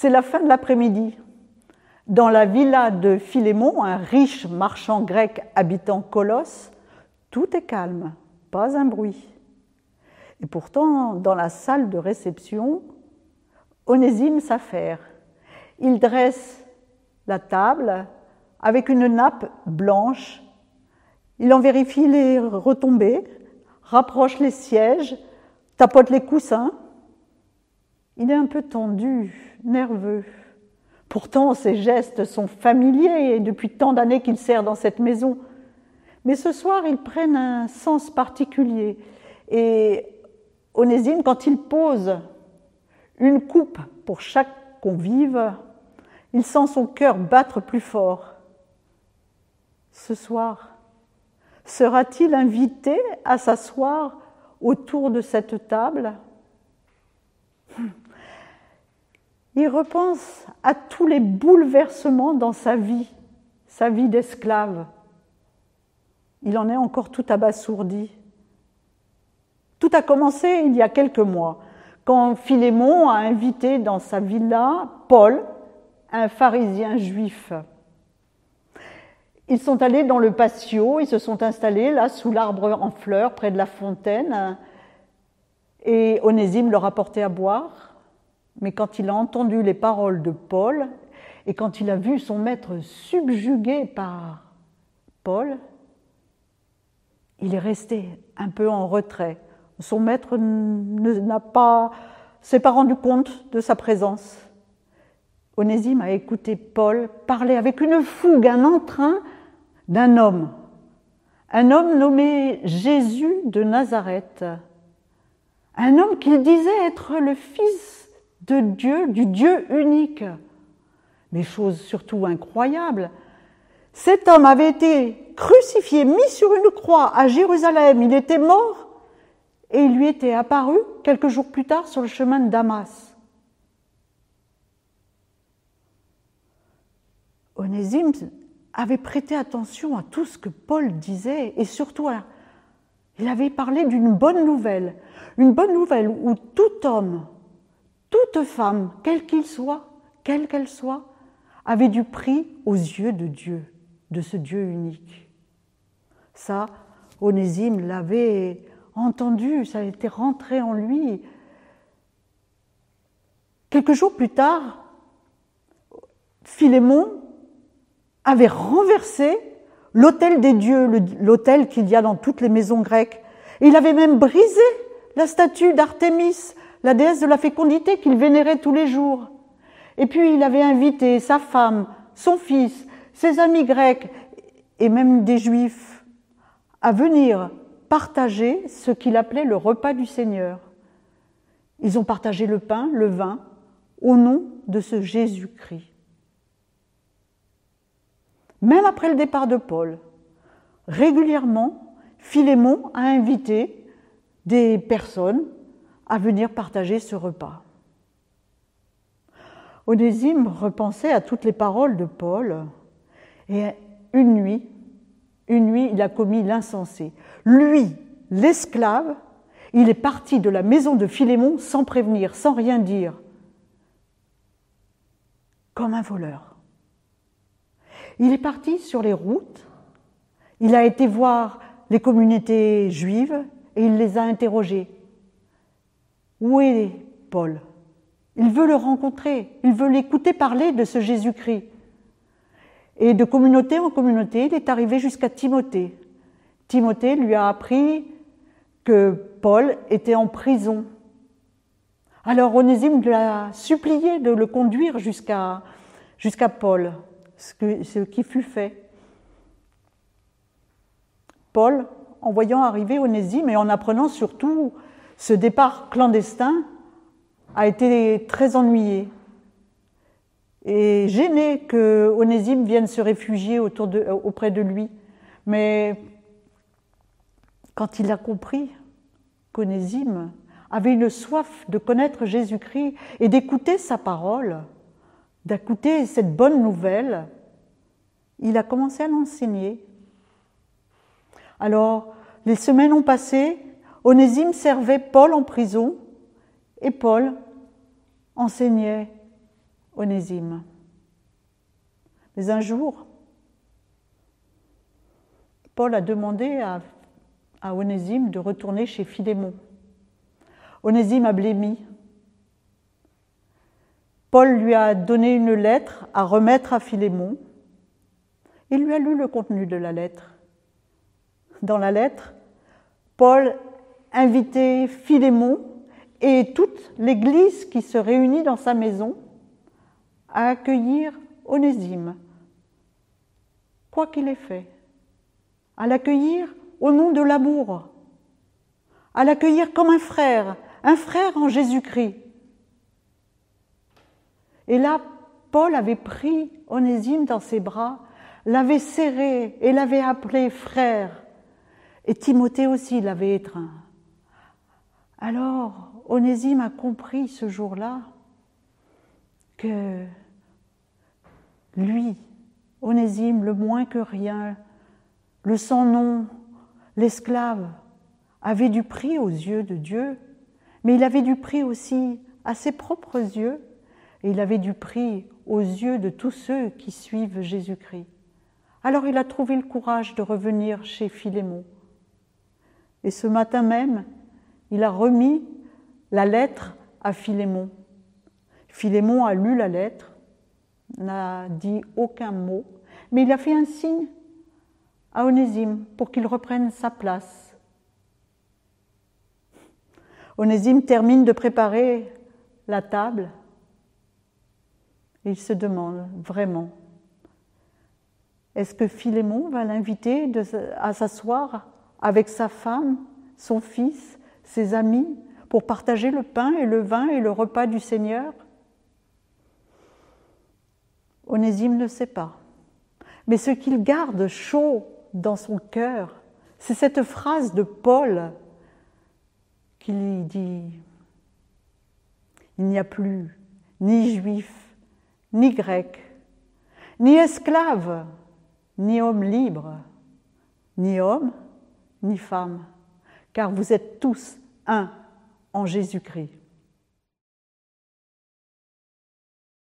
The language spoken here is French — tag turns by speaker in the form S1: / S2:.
S1: C'est la fin de l'après-midi. Dans la villa de Philémon, un riche marchand grec habitant Colosse, tout est calme, pas un bruit. Et pourtant, dans la salle de réception, Onésime s'affaire. Il dresse la table avec une nappe blanche. Il en vérifie les retombées, rapproche les sièges, tapote les coussins. Il est un peu tendu, nerveux. Pourtant, ses gestes sont familiers et depuis tant d'années qu'il sert dans cette maison. Mais ce soir, ils prennent un sens particulier. Et Onésime, quand il pose une coupe pour chaque convive, il sent son cœur battre plus fort. Ce soir, sera-t-il invité à s'asseoir autour de cette table ? Il repense à tous les bouleversements dans sa vie d'esclave. Il en est encore tout abasourdi. Tout a commencé il y a quelques mois, quand Philémon a invité dans sa villa Paul, un pharisien juif. Ils sont allés dans le patio, ils se sont installés là sous l'arbre en fleurs, près de la fontaine, et Onésime leur a porté à boire. Mais quand il a entendu les paroles de Paul, et quand il a vu son maître subjugué par Paul, il est resté un peu en retrait. Son maître s'est pas rendu compte de sa présence. Onésime a écouté Paul parler avec une fougue, un entrain d'un homme. Un homme nommé Jésus de Nazareth. Un homme qu'il disait être le fils de Dieu, du Dieu unique. Mais chose surtout incroyable, cet homme avait été crucifié, mis sur une croix à Jérusalem. Il était mort et il lui était apparu quelques jours plus tard sur le chemin de Damas. Onésime avait prêté attention à tout ce que Paul disait et surtout, il avait parlé d'une bonne nouvelle où tout homme, toute femme, quelle qu'elle soit, avait du prix aux yeux de Dieu, de ce Dieu unique. Ça, Onésime l'avait entendu, ça était rentré en lui. Quelques jours plus tard, Philémon avait renversé l'autel des dieux, l'autel qu'il y a dans toutes les maisons grecques. Et il avait même brisé la statue d'Artémis, la déesse de la fécondité qu'il vénérait tous les jours. Et puis il avait invité sa femme, son fils, ses amis grecs et même des juifs à venir partager ce qu'il appelait le repas du Seigneur. Ils ont partagé le pain, le vin, au nom de ce Jésus-Christ. Même après le départ de Paul, régulièrement, Philémon a invité des personnes à venir partager ce repas. Onésime repensait à toutes les paroles de Paul et une nuit, il a commis l'insensé. Lui, l'esclave, il est parti de la maison de Philémon sans prévenir, sans rien dire, comme un voleur. Il est parti sur les routes, il a été voir les communautés juives et il les a interrogées. Où est Paul ? Il veut le rencontrer, il veut l'écouter parler de ce Jésus-Christ. Et de communauté en communauté, il est arrivé jusqu'à Timothée. Timothée lui a appris que Paul était en prison. Alors Onésime lui a supplié de le conduire jusqu'à Paul, ce qui fut fait. Paul, en voyant arriver Onésime et en apprenant surtout ce départ clandestin, a été très ennuyé et gêné que Onésime vienne se réfugier auprès de lui. Mais quand il a compris qu'Onésime avait une soif de connaître Jésus-Christ et d'écouter sa parole, d'écouter cette bonne nouvelle, il a commencé à l'enseigner. Alors, les semaines ont passé, Onésime servait Paul en prison et Paul enseignait Onésime. Mais un jour, Paul a demandé à Onésime de retourner chez Philémon. Onésime a blêmi. Paul lui a donné une lettre à remettre à Philémon. Il lui a lu le contenu de la lettre. Dans la lettre, Paul invitait Philémon et toute l'Église qui se réunit dans sa maison à accueillir Onésime, quoi qu'il ait fait, à l'accueillir au nom de l'amour, à l'accueillir comme un frère en Jésus-Christ. Et là, Paul avait pris Onésime dans ses bras, l'avait serré et l'avait appelé frère. Et Timothée aussi l'avait étreint. Alors, Onésime a compris ce jour-là que lui, Onésime, le moins que rien, le sans-nom, l'esclave, avait du prix aux yeux de Dieu, mais il avait du prix aussi à ses propres yeux, et il avait du prix aux yeux de tous ceux qui suivent Jésus-Christ. Alors il a trouvé le courage de revenir chez Philémon. Et ce matin même, il a remis la lettre à Philémon. Philémon a lu la lettre, n'a dit aucun mot, mais il a fait un signe à Onésime pour qu'il reprenne sa place. Onésime termine de préparer la table et il se demande vraiment, est-ce que Philémon va l'inviter à s'asseoir avec sa femme, son fils, ses amis, pour partager le pain et le vin et le repas du Seigneur? Onésime ne sait pas. Mais ce qu'il garde chaud dans son cœur, c'est cette phrase de Paul qui lui dit « Il n'y a plus ni juif, ni grec, ni esclave, ni homme libre, ni homme, ni femme, car vous êtes tous un en Jésus-Christ. »